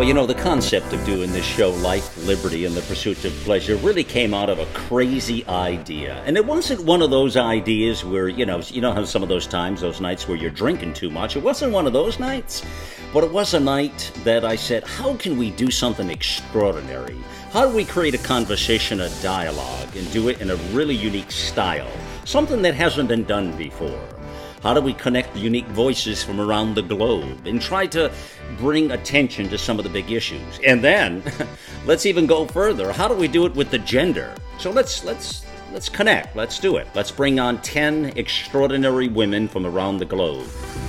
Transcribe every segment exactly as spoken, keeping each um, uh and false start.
Well, you know, the concept of doing this show, Life, Liberty, and the Pursuit of Pleasure, really came out of a crazy idea. And it wasn't one of those ideas where, you know, you know how some of those times, those nights where you're drinking too much. It wasn't one of those nights. But it was a night that I said, how can we do something extraordinary? How do we create a conversation, a dialogue, and do it in a really unique style? Something that hasn't been done before. How do we connect unique voices from around the globe and try to bring attention to some of the big issues? And then, let's even go further. How do we do it with the gender? So let's let's let's connect. Let's do it. Let's bring on ten extraordinary women from around the globe.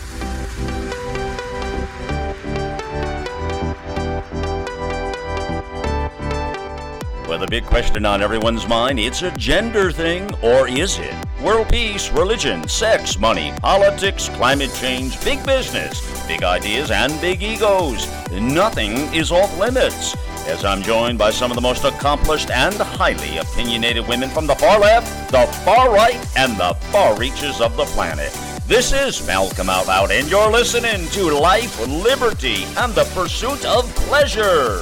Well, the big question on everyone's mind, it's a gender thing, or is it? World peace, religion, sex, money, politics, climate change, big business, big ideas, and big egos. Nothing is off limits. As I'm joined by some of the most accomplished and highly opinionated women from the far left, the far right, and the far reaches of the planet. This is Malcolm Out Loud, and you're listening to Life, Liberty, and the Pursuit of Pleasure.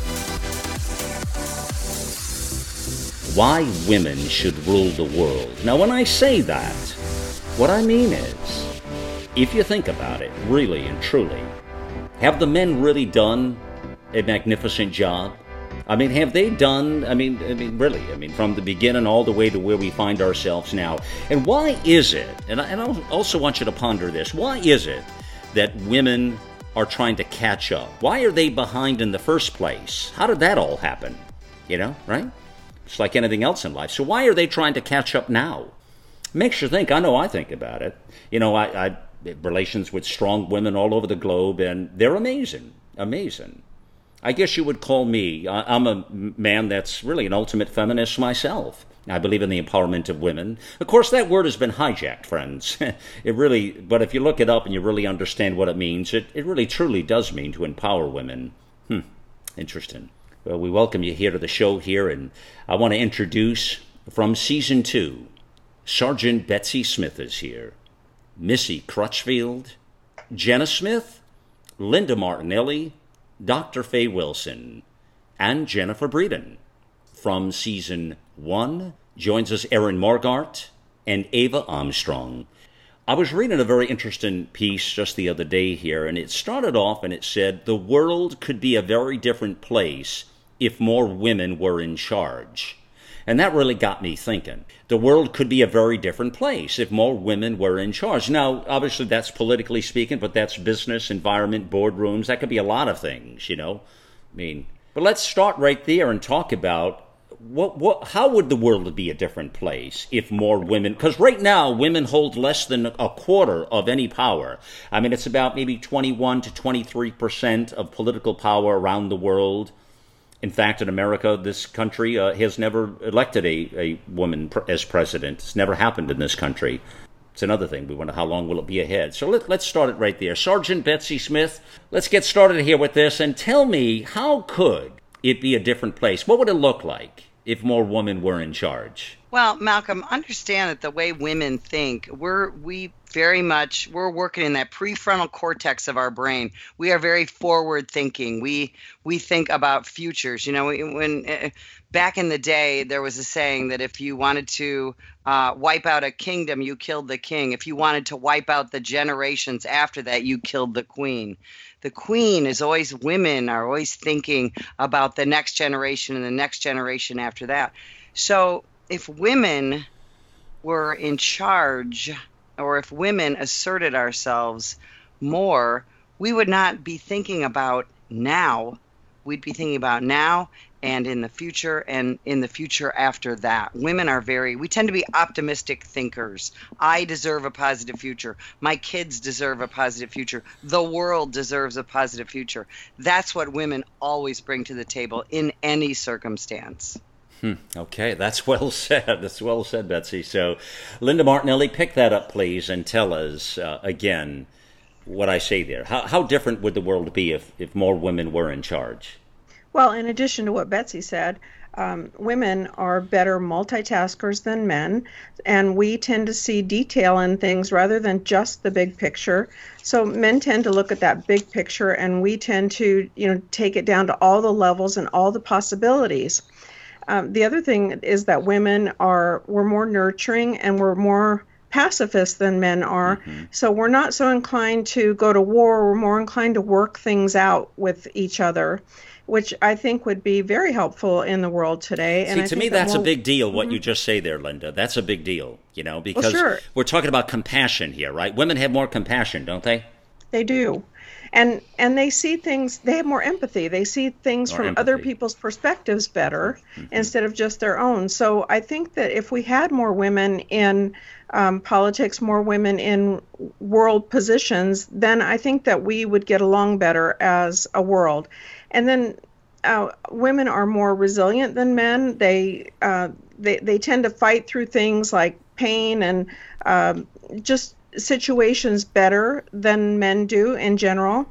Why women should rule the world. Now, when I say that, what I mean is, if you think about it, really and truly, have the men really done a magnificent job? I mean, have they done, I mean, I mean, really, I mean, from the beginning all the way to where we find ourselves now? And why is it, and I, and I also want you to ponder this, why is it that women are trying to catch up? Why are they behind in the first place? How did that all happen? You know, right? It's like anything else in life. So why are they trying to catch up now? Makes you think. I know I think about it. You know, I, I relations with strong women all over the globe, and they're amazing, amazing. I guess you would call me, I'm a man that's really an ultimate feminist myself. I believe in the empowerment of women. Of course, that word has been hijacked, friends. It really, but if you look it up and you really understand what it means, it, it really truly does mean to empower women. Hmm, interesting. Well, we welcome you here to the show here, and I want to introduce from season two, Sergeant Betsy Smith is here, Missy Crutchfield, Jenna Smith, Linda Martinelli, Doctor Faye Wilson, and Jennifer Breeden. From season one joins us Erin Morgart and Ava Armstrong. I was reading a very interesting piece just the other day here, and it started off and it said, the world could be a very different place if more women were in charge. And that really got me thinking. The world could be a very different place if more women were in charge. Now, obviously, that's politically speaking, but that's business, environment, boardrooms. That could be a lot of things, you know. I mean, but let's start right there and talk about what, what, how would the world be a different place if more women, because right now, women hold less than a quarter of any power. I mean, it's about maybe twenty-one to twenty-three percent of political power around the world. In fact, in America, this country uh, has never elected a, a woman pr- as president. It's never happened in this country. It's another thing. We wonder how long will it be ahead. So let, let's start it right there. Sergeant Betsy Smith, let's get started here with this. And tell me, how could it be a different place? What would it look like if more women were in charge? Well, Malcolm, understand that the way women think, we're we very much we're working in that prefrontal cortex of our brain. We are very forward thinking. We we think about futures. You know, when uh, back in the day there was a saying that if you wanted to uh, wipe out a kingdom, you killed the king. If you wanted to wipe out the generations after that, you killed the queen. The queen is always, women are always thinking about the next generation and the next generation after that. So if women were in charge, or if women asserted ourselves more, we would not be thinking about now. We'd be thinking about now and in the future and in the future after that. Women are very, we tend to be optimistic thinkers. I deserve a positive future. My kids deserve a positive future. The world deserves a positive future. That's what women always bring to the table in any circumstance. Hmm. Okay, that's well said. That's well said, Betsy. So, Linda Martinelli, pick that up, please, and tell us uh, again what I say there. How, how different would the world be if, if more women were in charge? Well, in addition to what Betsy said, um, women are better multitaskers than men, and we tend to see detail in things rather than just the big picture. So men tend to look at that big picture, and we tend to, you know, take it down to all the levels and all the possibilities. Um, the other thing is that women are we're more nurturing and we're more pacifist than men are. Mm-hmm. So we're not so inclined to go to war. We're more inclined to work things out with each other, which I think would be very helpful in the world today. And See, I to think me, that that's more, a big deal, what mm-hmm. you just say there, Linda. That's a big deal, you know, because well, sure. we're talking about compassion here, right? Women have more compassion, don't they? They do. And and they see things, they have more empathy. They see things More from empathy. other people's perspectives better Mm-hmm. instead of just their own. So I think that if we had more women in um, politics, more women in world positions, then I think that we would get along better as a world. And then uh, women are more resilient than men. They, uh, they, they tend to fight through things like pain and um, just situations better than men do in general,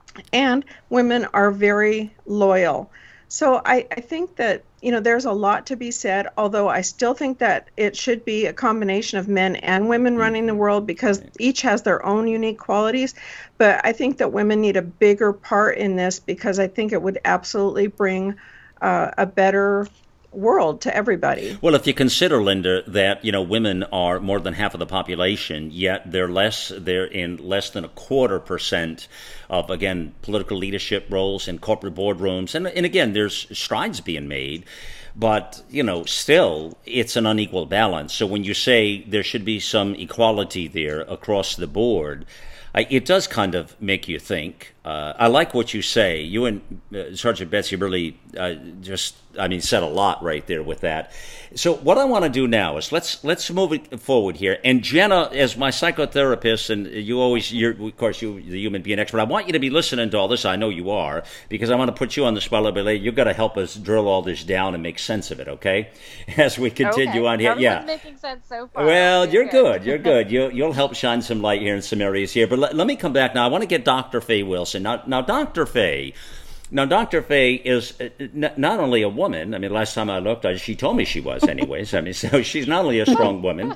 and women are very loyal. So I, I think that, you know, there's a lot to be said, although I still think that it should be a combination of men and women running the world because each has their own unique qualities. But I think that women need a bigger part in this because I think it would absolutely bring uh, a better world to everybody. Well, if you consider, Linda, that, you know, women are more than half of the population, yet they're less, they're in less than a quarter percent of, again, political leadership roles in corporate boardrooms. And, and again, there's strides being made, but, you know, still, it's an unequal balance. So when you say there should be some equality there across the board, I, it does kind of make you think. Uh, I like what you say. You and uh, Sergeant Betsy really uh, just, I mean, said a lot right there with that. So what I want to do now is let's let's move it forward here. And Jenna, as my psychotherapist, and you always, you're, of course, you the human being expert, I want you to be listening to all this. I know you are, because I want to put you on the spot a little bit. You've got to help us drill all this down and make sense of it, okay? As we continue okay. on here. Everyone's yeah. making sense so far. Well, you're, you're good. good. You're good. You, you'll help shine some light here in some areas here. But let, let me come back now. I want to get Doctor Faye Wilson. Now, now Doctor Faye, now Doctor Faye is n- not only a woman. I mean, last time I looked, I, she told me she was, anyways. I mean, so she's not only a strong woman,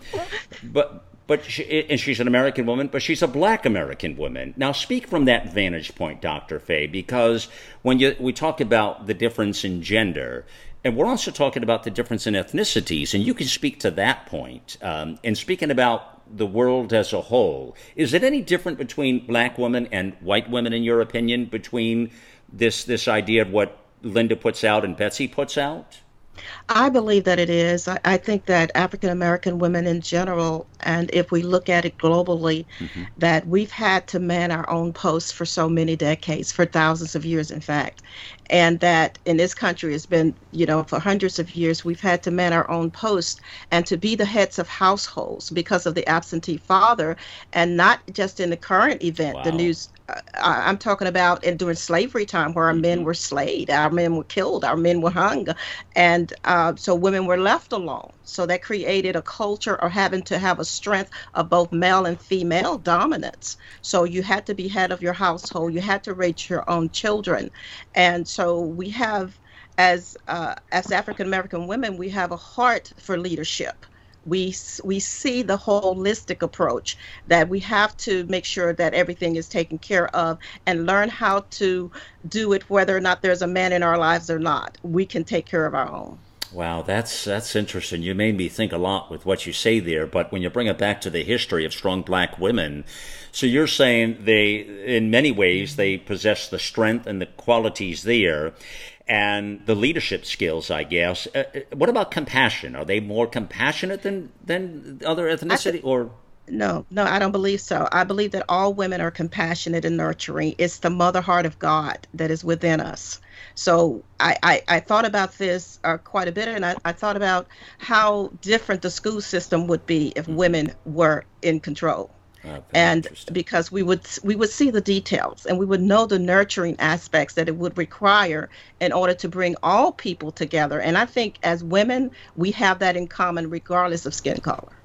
but but she, and she's an American woman, but she's a Black American woman. Now, speak from that vantage point, Doctor Faye, because when you we talk about the difference in gender. And we're also talking about the difference in ethnicities, and you can speak to that point. Um, and speaking about the world as a whole, is it any different between black women and white women, in your opinion, between this this idea of what Linda puts out and Betsy puts out? I believe that it is. I, I think that African American women in general, and if we look at it globally, mm-hmm. that we've had to man our own posts for so many decades, for thousands of years, in fact. And that in this country has been, you know, for hundreds of years, we've had to man our own posts and to be the heads of households because of the absentee father, and not just in the current event, wow. the news. I, I'm talking about in, during slavery time where our mm-hmm. men were slayed, our men were killed, our men were hung, and uh, so women were left alone. So that created a culture of having to have a strength of both male and female dominance. So you had to be head of your household, you had to raise your own children, and so we have, as uh, as African American women, we have a heart for leadership. We we see the holistic approach that we have to make sure that everything is taken care of and learn how to do it whether or not there's a man in our lives or not. We can take care of our own. Wow, that's that's interesting. You made me think a lot with what you say there, but when you bring it back to the history of strong black women, so you're saying they, in many ways, they possess the strength and the qualities there, and the leadership skills, I guess. Uh, what about compassion? Are they more compassionate than, than other ethnicity, th- or? No, no, I don't believe so. I believe that all women are compassionate and nurturing. It's the mother heart of God that is within us. So I, I, I thought about this uh, quite a bit, and I, I thought about how different the school system would be if women were in control. Oh, and because we would we would see the details and we would know the nurturing aspects that it would require in order to bring all people together. And I think as women, we have that in common regardless of skin color.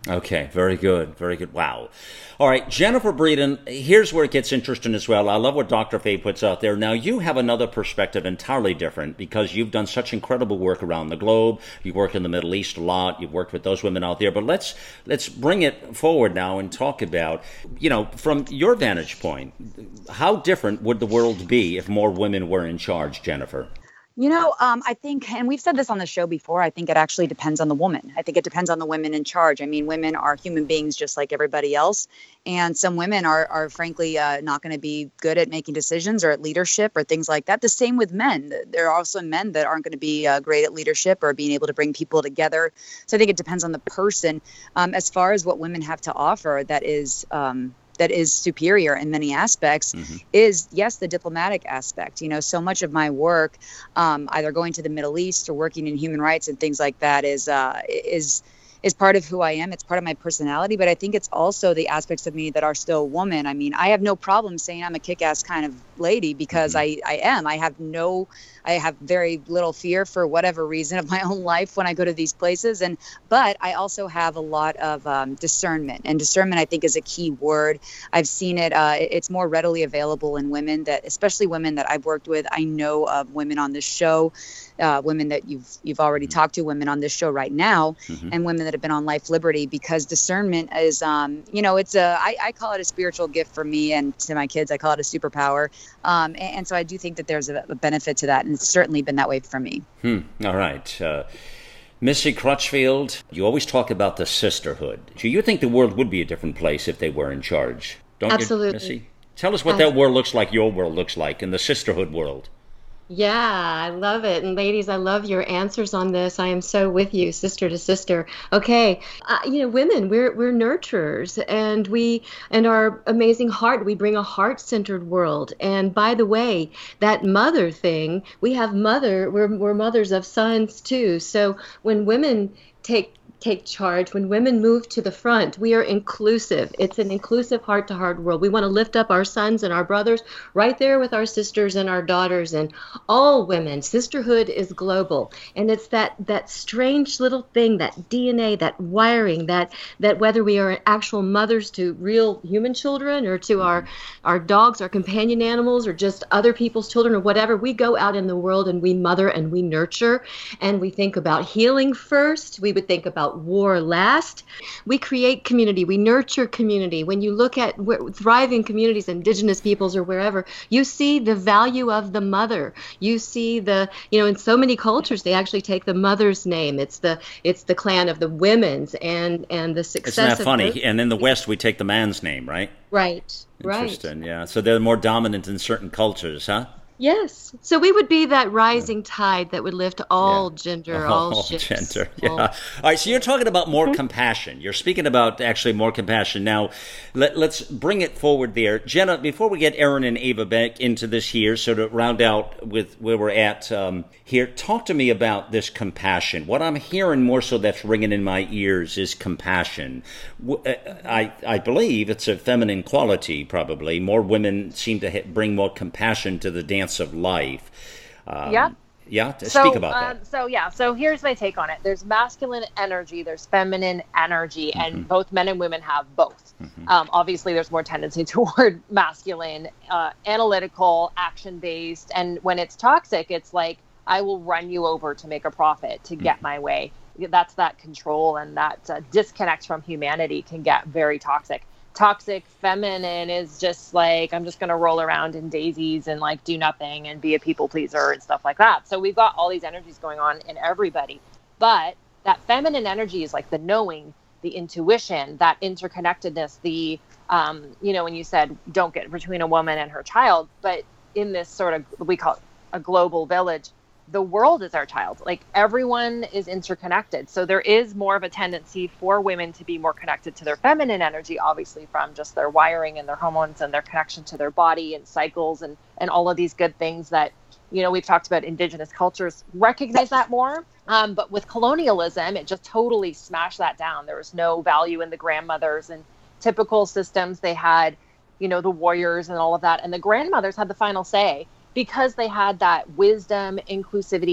Okay, very good, very good. Wow. All right, Jennifer Breeden, here's where it gets interesting as well. I love what Doctor Faye puts out there. Now, you have another perspective entirely different because you've done such incredible work around the globe. You work in the Middle East a lot. You've worked with those women out there. But let's let's bring it forward now and talk about, you know, from your vantage point, how different would the world be if more women were in charge, Jennifer? You know, um, I think, and we've said this on the show before, I think it actually depends on the woman. I think it depends on the women in charge. I mean, women are human beings just like everybody else. And some women are, are frankly, uh, not going to be good at making decisions or at leadership or things like that. The same with men. There are also men that aren't going to be uh, great at leadership or being able to bring people together. So I think it depends on the person. Um, as far as what women have to offer, that is... Um, that is superior in many aspects mm-hmm. is, yes, the diplomatic aspect. You know, so much of my work, um, either going to the Middle East or working in human rights and things like that is uh, is is part of who I am. It's part of my personality, but I think it's also the aspects of me that are still a woman. I mean, I have no problem saying I'm a kick-ass kind of lady because mm-hmm. I, I am. I have no, I have very little fear for whatever reason of my own life when I go to these places. And, but I also have a lot of um, discernment, and discernment I think is a key word. I've seen it. Uh, it's more readily available in women that, especially women that I've worked with. I know of women on this show, uh, women that you've, you've already mm-hmm. talked to, women on this show right now, mm-hmm. and women that have been on Life Liberty, because discernment is, um, you know, it's a, I, I call it a spiritual gift for me, and to my kids, I call it a superpower. Um, and, and so I do think that there's a, a benefit to that. And it's certainly been that way for me. Hmm. All right. Uh, Missy Crutchfield, you always talk about the sisterhood. Do you think the world would be a different place if they were in charge? Don't Absolutely. you, Missy? Tell us what that world looks like, your world looks like, in the sisterhood world. Yeah, I love it. And ladies, I love your answers on this. I am so with you, sister to sister. Okay. Uh, you know, women, we're we're nurturers, and we and our amazing heart, we bring a heart-centered world. And by the way, that mother thing, we have mother, we're we're mothers of sons too. So when women take take charge, when women move to the front, we are inclusive. It's an inclusive heart-to-heart world. We want to lift up our sons and our brothers right there with our sisters and our daughters and all women. Sisterhood is global. And it's that that strange little thing, that D N A, that wiring, that that whether we are actual mothers to real human children or to our, our dogs, our companion animals, or just other people's children or whatever, we go out in the world and we mother and we nurture, and we think about healing first. We would think about war last. We create community. We nurture community. When you look at thriving communities, indigenous peoples or wherever, you see the value of the mother. You see the, you know, in so many cultures, they actually take the mother's name. It's the it's the clan of the women's and and the success. Isn't that funny? Those. And in the West, we take the man's name, right? Right. Interesting. Right. Yeah. So they're more dominant in certain cultures, huh? Yes. So we would be that rising tide that would lift all yeah. gender, all, all ships. gender. Yeah. All... all right. So you're talking about more compassion. You're speaking about actually more compassion. Now, let, let's bring it forward there. Jenna, before we get Aaron and Ava back into this here, so to round out with where we're at um, here, talk to me about this compassion. What I'm hearing more so that's ringing in my ears is compassion. I, I believe it's a feminine quality, probably. More women seem to bring more compassion to the dance of life. Um, yeah. Yeah. So, speak about um, that. So, yeah. So here's my take on it. There's masculine energy, there's feminine energy, mm-hmm. and both men and women have both. Mm-hmm. Um, obviously, there's more tendency toward masculine, uh, analytical, action-based. And when it's toxic, it's like, I will run you over to make a profit, to get mm-hmm. my way. That's that control, and that uh, disconnect from humanity can get very toxic. Toxic feminine is just like, I'm just going to roll around in daisies and like do nothing and be a people pleaser and stuff like that. So we've got all these energies going on in everybody. But that feminine energy is like the knowing, the intuition, that interconnectedness, the, um, you know, when you said don't get between a woman and her child, but in this sort of, we call it a global village, the world is our child. Like everyone is interconnected. So there is more of a tendency for women to be more connected to their feminine energy, obviously from just their wiring and their hormones and their connection to their body and cycles and, and all of these good things that, you know, we've talked about. Indigenous cultures recognize that more. Um, but with colonialism, it just totally smashed that down. There was no value in the grandmothers and typical systems. They had, you know, the warriors and all of that. And the grandmothers had the final say, because they had that wisdom, inclusivity,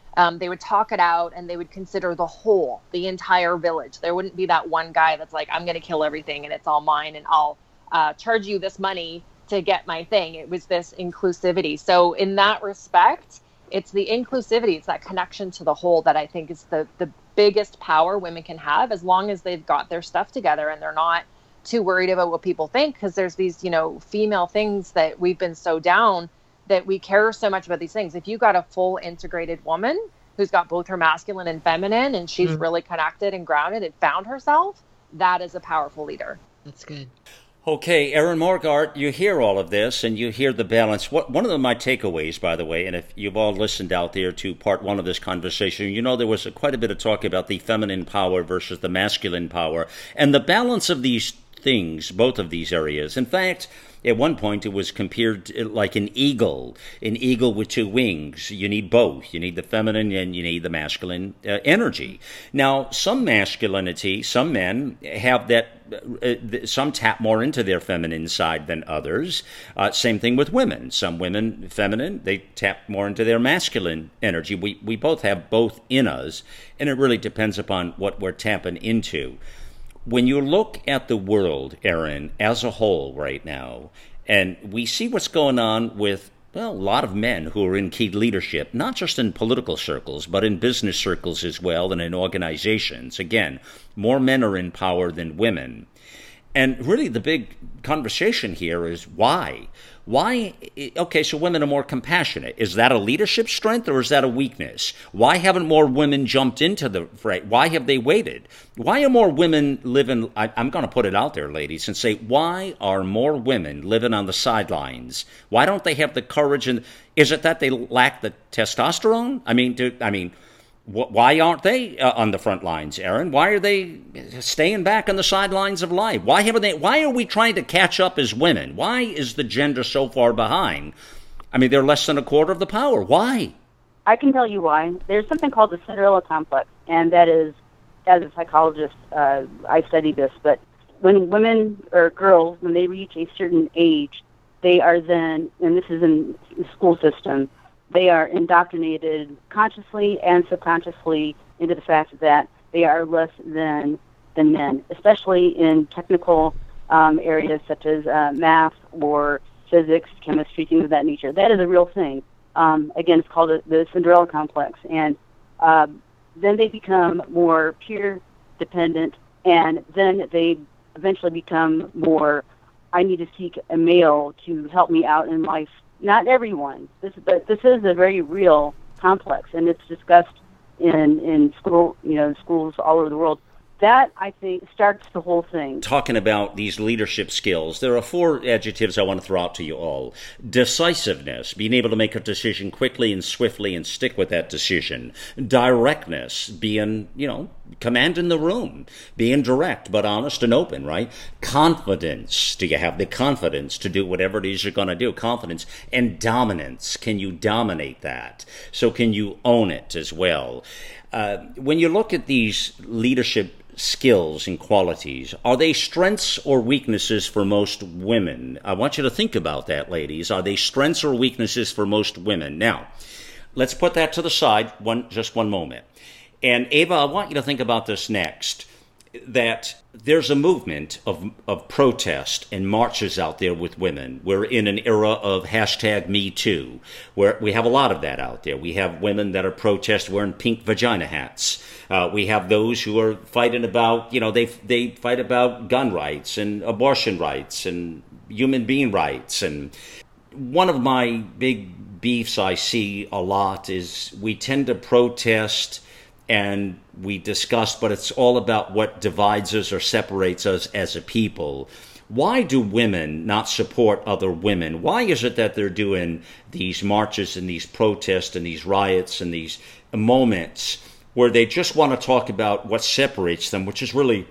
Um, they would talk it out, and they would consider the whole, the entire village. There wouldn't be that one guy that's like, I'm going to kill everything and it's all mine, and I'll uh, charge you this money to get my thing. It was this inclusivity. So in that respect, it's the inclusivity, it's that connection to the whole that I think is the, the biggest power women can have, as long as they've got their stuff together and they're not too worried about what people think. Because there's these, you know, female things that we've been so down that we care so much about these things. If you got a full integrated woman who's got both her masculine and feminine, and she's mm. really connected and grounded and found herself, that is a powerful leader. That's good. Okay, Erin Morgart, you hear all of this and you hear the balance. What, one of my takeaways, by the way, and if you've all listened out there to part one of this conversation, you know there was a, quite a bit of talk about the feminine power versus the masculine power and the balance of these things, both of these areas. In fact, at one point, it was compared like an eagle, an eagle with two wings. You need both. You need the feminine and you need the masculine uh, energy. Now, some masculinity, some men have that, uh, some tap more into their feminine side than others. Uh, same thing with women. Some women, feminine, they tap more into their masculine energy. We, we both have both in us, and it really depends upon what we're tapping into. When you look at the world, Erin, as a whole right now, and we see what's going on with, well, a lot of men who are in key leadership, not just in political circles, but in business circles as well and in organizations. Again, more men are in power than women. And really the big conversation here is why? Why? Okay, so women are more compassionate. Is that a leadership strength or is that a weakness? Why haven't more women jumped into the fray? Why have they waited? Why are more women living, I, I'm going to put it out there, ladies, and say, why are more women living on the sidelines? Why don't they have the courage? And is it that they lack the testosterone? I mean, do, I mean, why aren't they uh, on the front lines, Erin? Why are they staying back on the sidelines of life? Why haven't they? Why are we trying to catch up as women? Why is the gender so far behind? I mean, they're less than a quarter of the power. Why? I can tell you why. There's something called the Cinderella complex, and that is, as a psychologist, uh, I study this, but when women or girls, when they reach a certain age, they are then, and this is in the school system, they are indoctrinated consciously and subconsciously into the fact that they are less than than men, especially in technical um, areas such as uh, math or physics, chemistry, things of that nature. That is a real thing. Um, again, it's called the, the Cinderella complex. And uh, then they become more peer dependent, and then they eventually become more, I need to seek a male to help me out in life. Not everyone, this, but this is a very real complex, and it's discussed in in school, you know, schools all over the world. That, I think, starts the whole thing. Talking about these leadership skills, there are four adjectives I want to throw out to you all. Decisiveness, being able to make a decision quickly and swiftly and stick with that decision. Directness, being, you know, commanding the room, being direct but honest and open, right? Confidence, do you have the confidence to do whatever it is you're going to do? Confidence. And dominance, can you dominate that? So can you own it as well? Uh, when you look at these leadership skills and qualities, are they strengths or weaknesses for most women? I want you to think about that, ladies. Are they strengths or weaknesses for most women? Now, let's put that to the side one just one moment. And Ava, I want you to think about this next, that there's a movement of, of protest and marches out there with women. We're in an era of hashtag Me Too, where we have a lot of that out there. We have women that are protest wearing pink vagina hats. Uh, we have those who are fighting about, you know, they they fight about gun rights and abortion rights and human being rights. And one of my big beefs I see a lot is we tend to protest and we discuss, but it's all about what divides us or separates us as a people. Why do women not support other women? Why is it that they're doing these marches and these protests and these riots and these moments where they just want to talk about what separates them, which is really,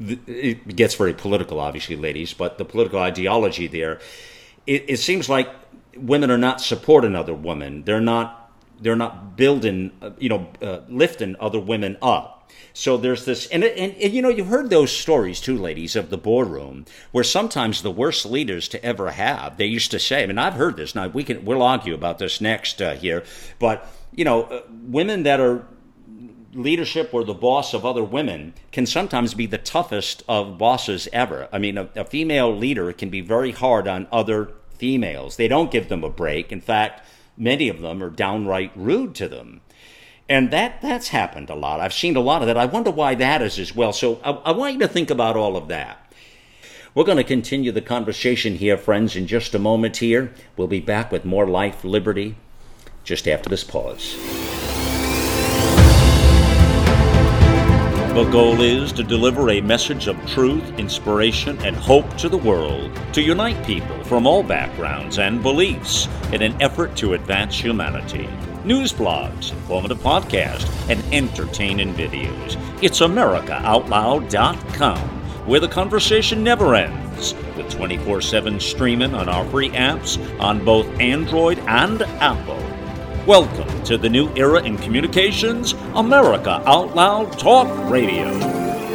it gets very political, obviously, ladies, but the political ideology there, it, it seems like women are not supporting other women. They're not they're not building, uh, you know, uh, lifting other women up. So there's this, and, and, and, you know, you've heard those stories too, ladies, of the boardroom, where sometimes the worst leaders to ever have, they used to say, I mean, I've heard this, now we can, we'll argue about this next uh, here, but, you know, uh, women that are leadership or the boss of other women can sometimes be the toughest of bosses ever. I mean, a, a female leader can be very hard on other females. They don't give them a break. In fact, many of them are downright rude to them. And that that's happened a lot. I've seen a lot of that. I wonder why that is as well. So I, I want you to think about all of that. We're going to continue the conversation here, friends, in just a moment here. We'll be back with more Life, Liberty, just after this pause. The goal is to deliver a message of truth, inspiration, and hope to the world, to unite people from all backgrounds and beliefs in an effort to advance humanity. News blogs, informative podcasts, and entertaining videos. It's America Out Loud dot com, where the conversation never ends, with twenty-four seven streaming on our free apps on both Android and Apple. Welcome to the new era in communications, America Out Loud Talk Radio.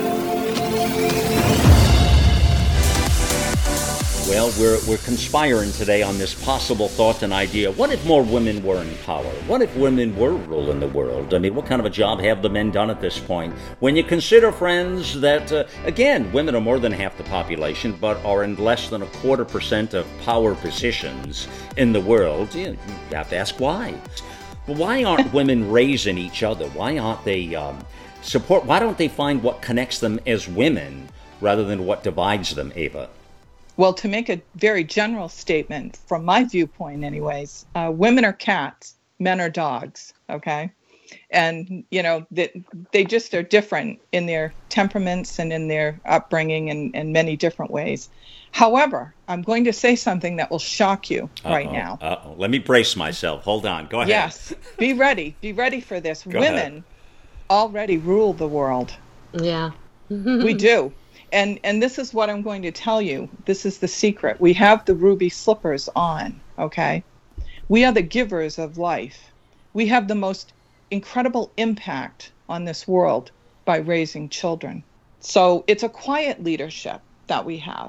Well, we're, we're conspiring today on this possible thought and idea. What if more women were in power? What if women were ruling the world? I mean, what kind of a job have the men done at this point? When you consider, friends, that, uh, again, women are more than half the population, but are in less than a quarter percent of power positions in the world, you have to ask why. Well, why aren't women raising each other? Why aren't they um, support? Why don't they find what connects them as women rather than what divides them, Ava? Well, to make a very general statement, from my viewpoint anyways, uh, women are cats, men are dogs, okay? And, you know, they, they just are different in their temperaments and in their upbringing in, in many different ways. However, I'm going to say something that will shock you Uh-oh. right now. Uh-oh. Let me brace myself. Hold on. Go ahead. Yes. Be ready. Be ready for this. Go Women ahead. already rule the world. Yeah. We do. And and this is what I'm going to tell you. This is the secret. We have the ruby slippers on, okay? We are the givers of life. We have the most incredible impact on this world by raising children. So it's a quiet leadership that we have.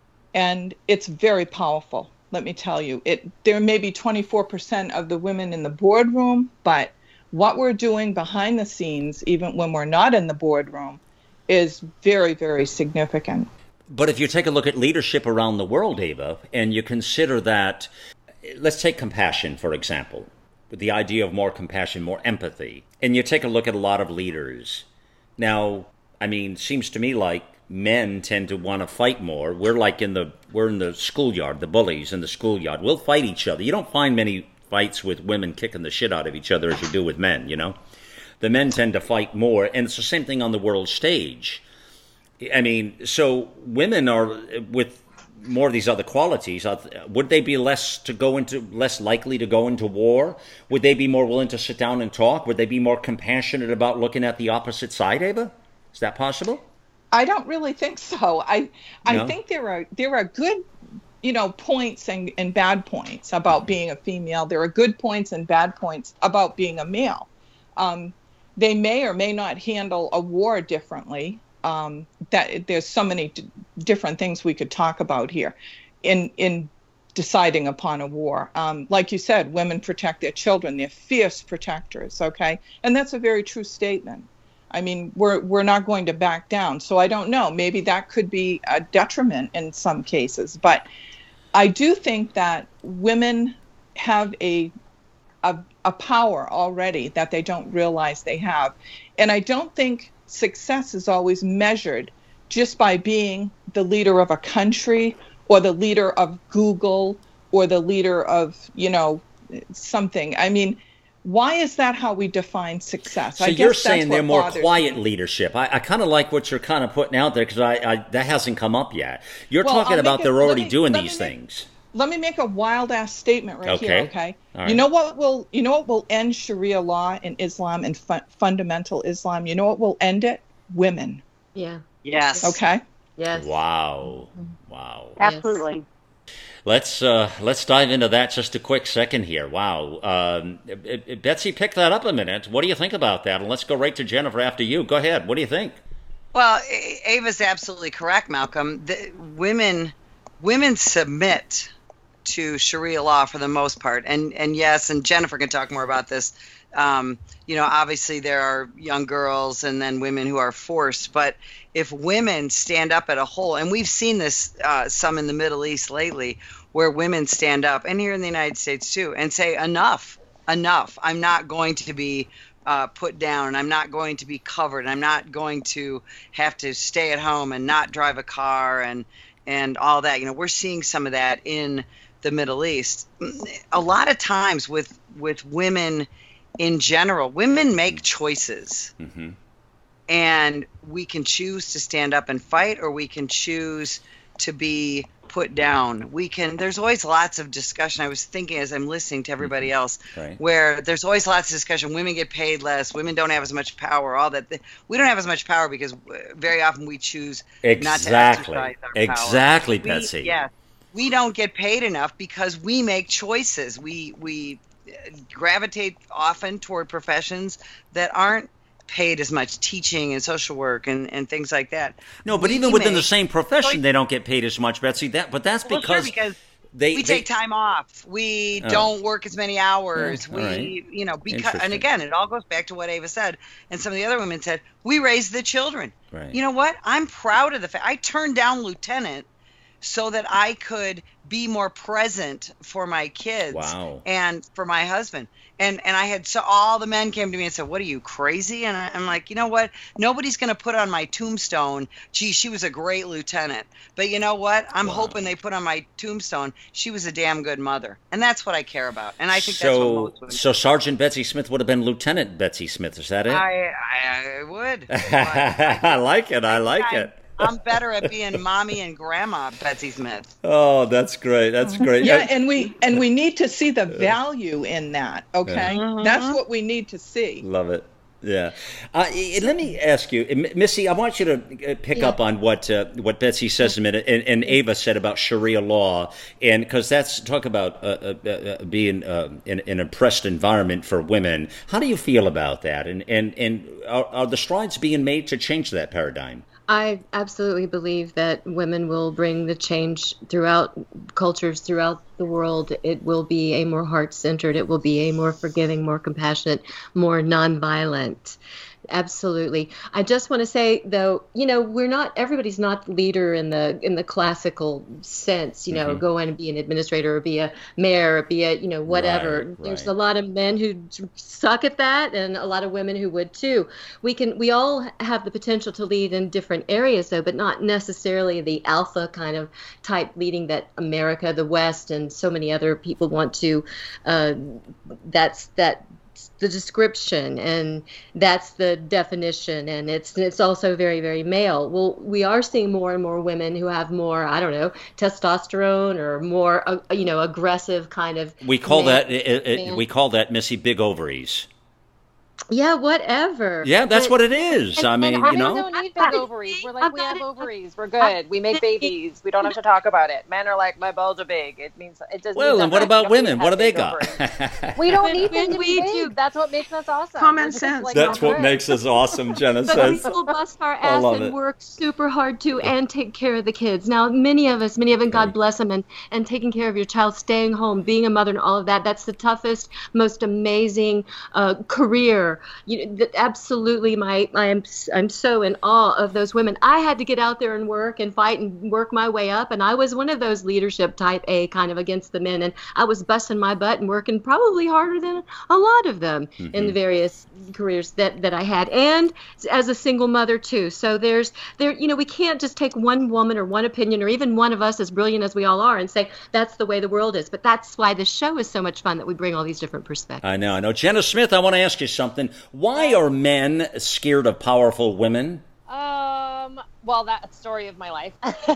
And it's very powerful, let me tell you. It there may be twenty-four percent of the women in the boardroom, but what we're doing behind the scenes, even when we're not in the boardroom, is very, very significant. But if you take a look at leadership around the world, Ava, and you consider that, let's take compassion, for example, with the idea of more compassion, more empathy, and you take a look at a lot of leaders. Now, I mean, seems to me like men tend to want to fight more. We're like in the, we're in the schoolyard, the bullies in the schoolyard. We'll fight each other. You don't find many fights with women kicking the shit out of each other as you do with men, you know? The men tend to fight more, and it's the same thing on the world stage. I mean, so women are, with more of these other qualities, would they be less to go into, less likely to go into war? Would they be more willing to sit down and talk? Would they be more compassionate about looking at the opposite side, Ava? Is that possible? I don't really think so. I I No? think there are there are good, you know, points and, and bad points about being a female. There are good points and bad points about being a male. Um, They may or may not handle a war differently. Um, that there's so many d- different things we could talk about here in in deciding upon a war. Um, like you said, women protect their children. They're fierce protectors, okay? And that's a very true statement. I mean, we're we're not going to back down. So I don't know. Maybe that could be a detriment in some cases. But I do think that women have a a a power already that they don't realize they have. And I don't think success is always measured just by being the leader of a country or the leader of Google or the leader of, you know, something. I mean, why is that how we define success? So I you're guess saying that's they're what more bothers quiet me. leadership. I, I kind of like what you're kind of putting out there because I, I that hasn't come up yet. You're Well, talking I'll about make it- they're let already me- doing let these me make- things. Let me make a wild ass statement right Okay. here, okay? All right. You know what will you know what will end Sharia law in Islam and fu- fundamental Islam? You know what will end it? Women. Yeah. Yes. Okay? Yes. Wow. Wow. Absolutely. Let's uh, let's dive into that just a quick second here. Wow, um, Betsy, pick that up a minute. What do you think about that? And let's go right to Jennifer after you. Go ahead. What do you think? Well, Ava's absolutely correct, Malcolm. The, women women submit to Sharia law for the most part, and and yes, and Jennifer can talk more about this. Um, you know, obviously there are young girls and then women who are forced, but if women stand up at a whole, and we've seen this uh, some in the Middle East lately, where women stand up, and here in the United States too, and say enough, enough. I'm not going to be uh, put down. I'm not going to be covered. I'm not going to have to stay at home and not drive a car and and all that. You know, we're seeing some of that in the Middle East. A lot of times with with women in general, women make choices. Mm-hmm. And we can choose to stand up and fight, or we can choose to be put down. We can, there's always lots of discussion. I was thinking as I'm listening to everybody mm-hmm. else, right. where there's always lots of discussion. Women get paid less. Women don't have as much power. All that. We don't have as much power because very often we choose exactly. not to exercise our power. Exactly, Betsy. We, yeah. We don't get paid enough because we make choices. We, we gravitate often toward professions that aren't paid as much, teaching and social work and, and things like that. No, but we even within make, the same profession, they don't get paid as much, Betsy. That, but that's well, because, sure, because they we they, take time off. We oh. don't work as many hours. Oh, we, right. you know, because and again, it all goes back to what Ava said, and some of the other women said. We raise the children. Right. You know what? I'm proud of the fact I turned down lieutenant so that I could be more present for my kids wow. and for my husband. And and I had so all the men came to me and said, "What are you, crazy?" And I, I'm like, you know what? Nobody's going to put on my tombstone, "Gee, she was a great lieutenant." But you know what? I'm wow. hoping they put on my tombstone, "She was a damn good mother." And that's what I care about. And I think so, that's what most women So Sergeant Betsy Smith would have been Lieutenant Betsy Smith. Is that it? I I, I would. I, I like it. I like I, it. I'm better at being mommy and grandma Betsy Smith. Oh, that's great. That's great. Yeah, and we and we need to see the value in that. Okay, yeah. That's what we need to see. Love it. Yeah. Uh, let me ask you, Missy, I want you to pick yeah. up on what uh, what Betsy says a minute and, and Ava said about Sharia law, and because that's talk about uh, uh, uh, being uh, in an oppressed environment for women. How do you feel about that? And and and are, are the strides being made to change that paradigm? I absolutely believe that women will bring the change throughout cultures throughout the world. It will be a more heart-centered, it will be a more forgiving, more compassionate, more nonviolent. Absolutely. I just want to say, though, you know, we're not, everybody's not leader in the in the classical sense, you know, mm-hmm. go in and be an administrator or be a mayor or be a, you know, whatever. Right, There's right. a lot of men who suck at that and a lot of women who would too. We can, we all have the potential to lead in different areas, though, but not necessarily the alpha kind of type leading that America, the West, and so many other people want to. Uh, that's that. The description, and that's the definition, and it's it's also very, very male. Well, we are seeing more and more women who have more, I don't know, testosterone or more, uh, you know, aggressive kind of. We call man, that it, it, we call that Missy big ovaries. Yeah, whatever. Yeah, that's but, what it is. And, I mean, and you women know. don't need big ovaries. We're like, we have ovaries. We're good. We make babies. We don't have to talk about it. Men are like, my balls are big. It means it doesn't. Well, and what about women? What do they got? We don't need them to be big. That's what makes us awesome. Common sense. Like, That's what makes us awesome, Jenna But says. we will bust our ass and it. work super hard too, and take care of the kids. Now, many of us, many of them, God bless them, and, and taking care of your child, staying home, being a mother, and all of that. That's the toughest, most amazing uh, career. You know, that absolutely, my I am I'm so in awe of those women. I had to get out there and work and fight and work my way up, and I was one of those leadership type A kind of against the men, and I was busting my butt and working probably harder than a lot of them mm-hmm. in the various careers that, that I had, and as a single mother too. So there's there you know we can't just take one woman or one opinion or even one of us, as brilliant as we all are, and say that's the way the world is. But that's why the show is so much fun, that we bring all these different perspectives. I know, I know. Jenna Smith, I want to ask you something. Why are men scared of powerful women? Um. Well, that's the story of my life.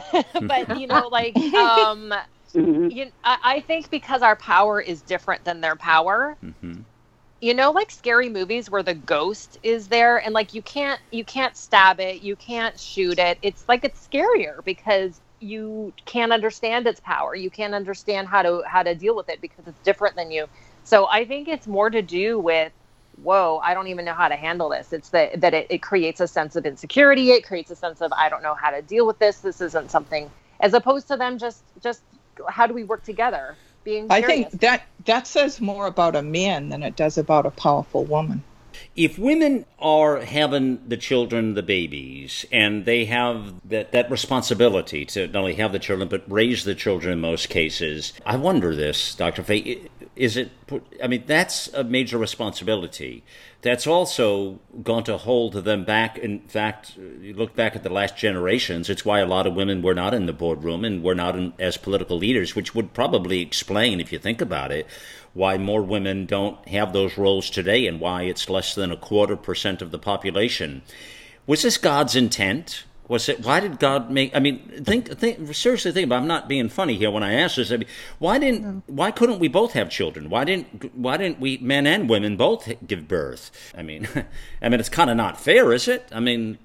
But you know, like, um, mm-hmm. you, I, I think because our power is different than their power. Mm-hmm. You know, like scary movies where the ghost is there, and like you can't you can't stab it, you can't shoot it. It's like it's scarier because you can't understand its power. You can't understand how to how to deal with it because it's different than you. So I think it's more to do with, whoa, I don't even know how to handle this. It's that that it, it creates a sense of insecurity. It creates a sense of, I don't know how to deal with this. This isn't something, as opposed to them just just how do we work together? Being I curious. think that that says more about a man than it does about a powerful woman. If women are having the children, the babies, and they have that, that responsibility to not only have the children, but raise the children in most cases, I wonder this, Doctor Fay, is it, I mean, that's a major responsibility. That's also going to hold them back. In fact, you look back at the last generations, it's why a lot of women were not in the boardroom and were not in, as political leaders, which would probably explain, if you think about it, why more women don't have those roles today and why it's less than a quarter percent of the population. Was this God's intent? Was it, why did God make, I mean, think, think, seriously think about it. I'm not being funny here when I ask this. I mean, why didn't, why couldn't we both have children? Why didn't, why didn't we, men and women, both give birth? I mean, I mean, it's kind of not fair, is it? I mean.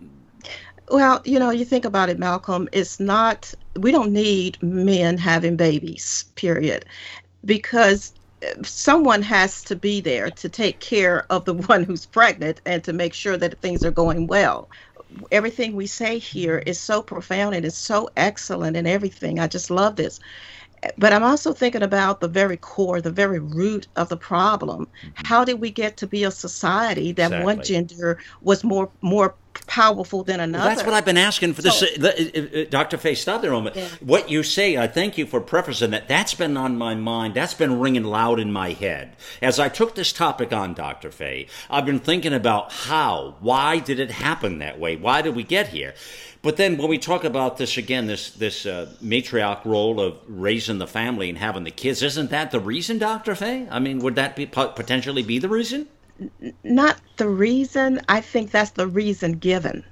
Well, you know, you think about it, Malcolm, it's not, we don't need men having babies, period, because someone has to be there to take care of the one who's pregnant and to make sure that things are going well. Everything we say here is so profound and it's so excellent and everything. I just love this. But I'm also thinking about the very core, the very root of the problem. Mm-hmm. How did we get to be a society that exactly. one gender was more more powerful than another? Well, that's what I've been asking for this. So, uh, Doctor Fay, stop there a moment. Yeah. What you say, I thank you for prefacing that. That's been on my mind. That's been ringing loud in my head. As I took this topic on, Doctor Fay, I've been thinking about how, why did it happen that way? Why did we get here? But then when we talk about this again, this this uh, matriarch role of raising the family and having the kids, isn't that the reason, Doctor Fay? I mean, would that be potentially be the reason? Not the reason. I think that's the reason given.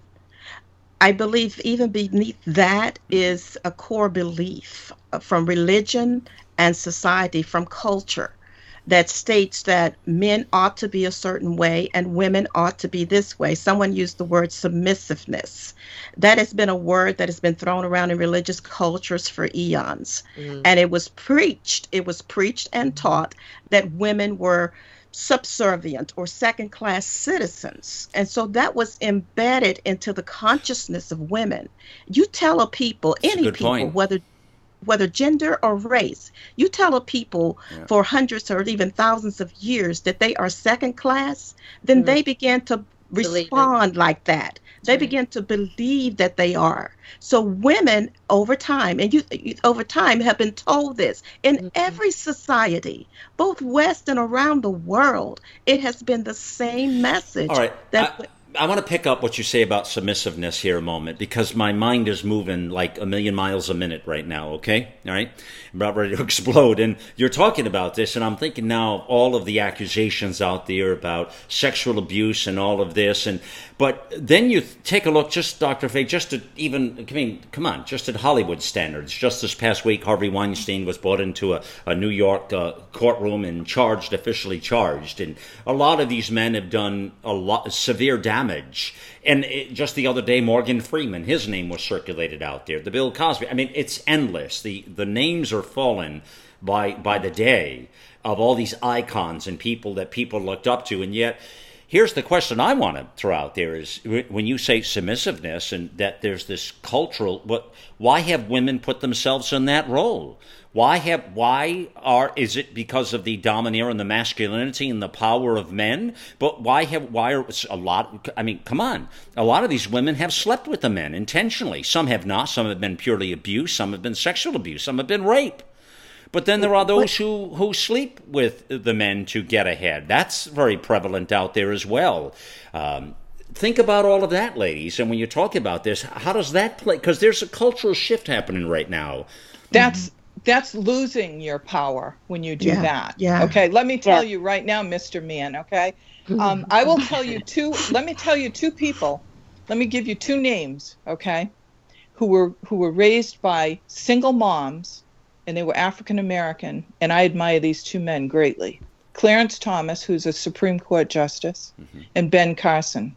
I believe even beneath that is a core belief from religion and society, from culture, that states that men ought to be a certain way and women ought to be this way. Someone used the word submissiveness. That has been a word that has been thrown around in religious cultures for eons. Mm-hmm. And it was preached, it was preached and taught that women were subservient or second-class citizens. And so that was embedded into the consciousness of women. You tell a people, That's any a people, point. whether whether gender or race, you tell a people yeah. for hundreds or even thousands of years that they are second class, then mm-hmm. they begin to respond like that. They right. begin to believe that they are. So women over time, and you, you over time have been told this, in mm-hmm. every society, both West and around the world, it has been the same message. All right. That I- I want to pick up what you say about submissiveness here a moment, because my mind is moving like a million miles a minute right now, okay? All right? I'm about ready to explode. And you're talking about this, and I'm thinking now of all of the accusations out there about sexual abuse and all of this. And But then you take a look, just, Doctor Fay, just to even, I mean, come on, just at Hollywood standards. Just this past week, Harvey Weinstein was brought into a, a New York uh, courtroom and charged, officially charged. And a lot of these men have done a lot severe damage. Damage. And it, just the other day, Morgan Freeman, his name was circulated out there. The Bill Cosby. I mean, it's endless. The the names are falling by by the day of all these icons and people that people looked up to. And yet, here's the question I want to throw out there is, when you say submissiveness and that there's this cultural, what, why have women put themselves in that role? Why have, why are, is it because of the domineer and the masculinity and the power of men? But why have, why are a lot, I mean, come on. A lot of these women have slept with the men intentionally. Some have not. Some have been purely abuse. Some have been sexual abuse. Some have been rape. But then there are those who, who sleep with the men to get ahead. That's very prevalent out there as well. Um, think about all of that, ladies. And when you talk about this, how does that play? Because there's a cultural shift happening right now. That's that's losing your power when you do yeah, that. Yeah. Okay, let me tell yeah. you right now, Mister Man, okay? Um, I will tell you two, let me tell you two people. Let me give you two names, okay? Who were who were raised by single moms, and they were African American, and I admire these two men greatly. Clarence Thomas, who's a Supreme Court justice, mm-hmm. and Ben Carson.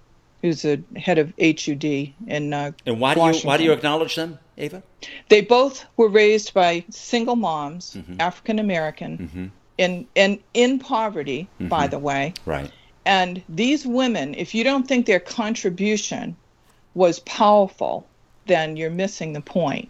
who's the head of H U D in uh, And why do you Washington. why do you acknowledge them, Ava? They both were raised by single moms, Mhm. African American, Mm-hmm. and and in poverty, Mhm. by the way. Right. And these women, if you don't think their contribution was powerful, then you're missing the point.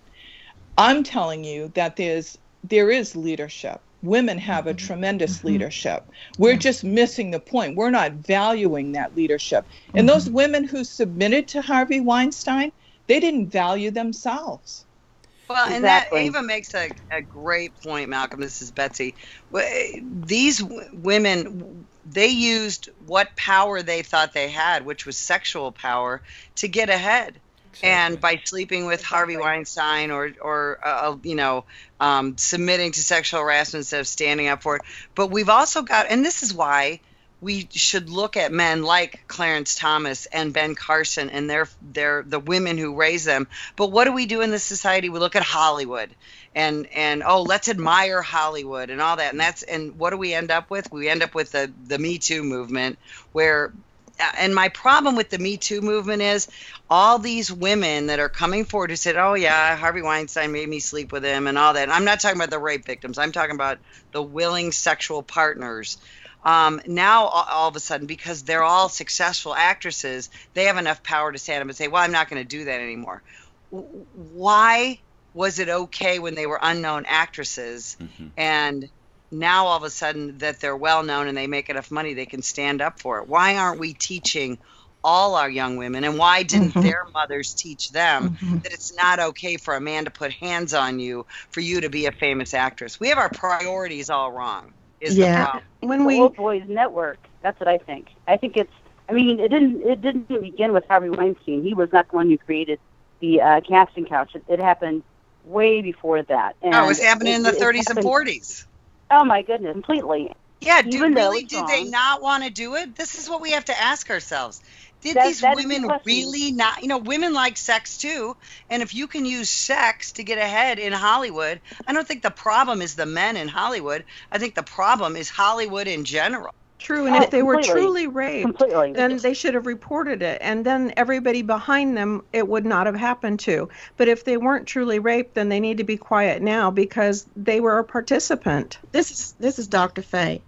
I'm telling you that there's there is leadership. Women have a tremendous Mhm. leadership. We're Yeah. just missing the point. We're not valuing that leadership. And those women who submitted to Harvey Weinstein, they didn't value themselves. Well, and that Exactly. Ava makes a, a great point, Malcolm. This is Betsy. W- These w- women, they used what power they thought they had, which was sexual power, to get ahead. And by sleeping with Harvey Weinstein or, or uh, you know, um, submitting to sexual harassment instead of standing up for it. But we've also got, and this is why we should look at men like Clarence Thomas and Ben Carson and their their the women who raise them. But what do we do in this society? We look at Hollywood and and oh, let's admire Hollywood and all that. And that's and what do we end up with? We end up with the the Me Too movement, where and my problem with the Me Too movement is all these women that are coming forward who said, oh yeah, Harvey Weinstein made me sleep with him and all that. And I'm not talking about the rape victims. I'm talking about the willing sexual partners. Um, now, all, all of a sudden, because they're all successful actresses, they have enough power to stand up and say, well, I'm not going to do that anymore. W- Why was it okay when they were unknown actresses? Mhm. And now all of a sudden that they're well known and they make enough money, they can stand up for it. Why aren't we teaching all our young women, and why didn't Mhm. their mothers teach them Mhm. that it's not okay for a man to put hands on you for you to be a famous actress? We have our priorities all wrong, is the Yeah. problem. When The we Old Boys Network. That's what I think. I think it's. I mean, it didn't. It didn't begin with Harvey Weinstein. He was not the one who created the uh, casting couch. It, it happened way before that. And Oh, it was happening in the it thirties and happened- forties. Oh my goodness, completely. Yeah, do Even though really it's did they wrong. not want to do it? This is what we have to ask ourselves. Did That- these that is the women question. really not, you know, women like sex too, and if you can use sex to get ahead in Hollywood, I don't think the problem is the men in Hollywood. I think the problem is Hollywood in general. true, and Oh, if they were completely. truly raped, Completely. then they should have reported it, and then everybody behind them, it would not have happened to. But if they weren't truly raped, then they need to be quiet now because they were a participant. This is this is Doctor Faye,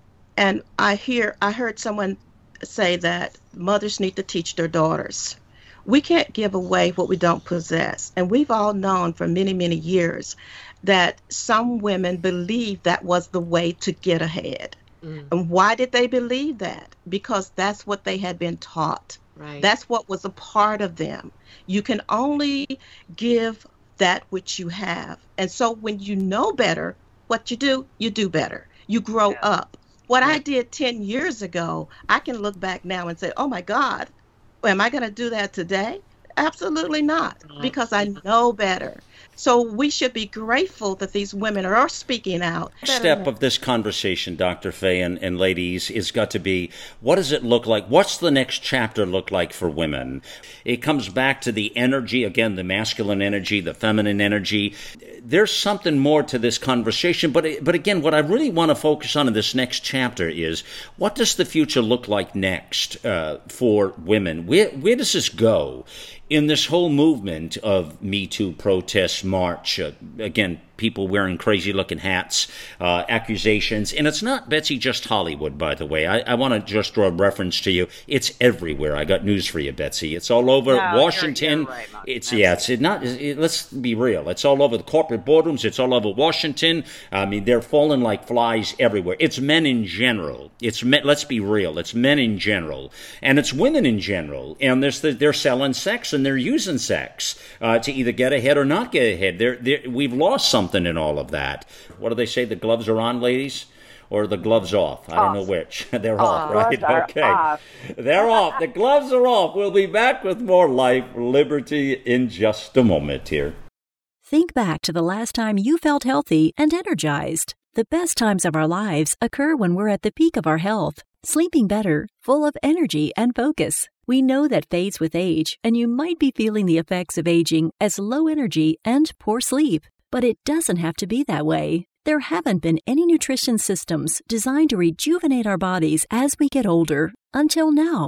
and I hear I heard someone say that mothers need to teach their daughters. We can't give away what we don't possess, and we've all known for many many years that some women believed that was the way to get ahead. Mm, And why did they believe that? Because that's what they had been taught. right. That's what was a part of them. You can only give that which you have. And so when you know better, what you do, you do better. You grow Yeah. up. What I Yeah. did ten years ago, I can look back now and say, oh my God, am I going to do that today? Absolutely not, because I know better. So we should be grateful that these women are speaking out. Next step of this conversation, Doctor Faye and, and ladies, is got to be, what does it look like? What's the next chapter look like for women? It comes back to the energy, again, the masculine energy, the feminine energy. There's something more to this conversation, but but again, what I really want to focus on in this next chapter is, what does the future look like next uh, for women? Where, where does this go? In this whole movement of Me Too protests, march, uh, again, people wearing crazy-looking hats, uh, accusations. And it's not, Betsy, just Hollywood, by the way. I, I want to just draw a reference to you. It's everywhere. I got news for you, Betsy. It's all over No, you're- Washington. you're right, Mark. It's yeah. It's not. It, let's be real. It's all over the corporate boardrooms. It's all over Washington. I mean, they're falling like flies everywhere. It's men in general. It's men. Let's be real. It's men in general, and it's women in general. And there's the, they're selling sex and they're using sex uh, to either get ahead or not get ahead. They're, they're, we've lost something in all of that. What do they say? The gloves are on, ladies? Or the gloves off? I don't know which. They're off, right? Gloves are Okay. off. They're off. The gloves are off. We'll be back with more Life, Liberty in just a moment here. Think back to the last time you felt healthy and energized. The best times of our lives occur when we're at the peak of our health, sleeping better, full of energy and focus. We know that fades with age, and you might be feeling the effects of aging as low energy and poor sleep. But it doesn't have to be that way. There haven't been any nutrition systems designed to rejuvenate our bodies as we get older until now.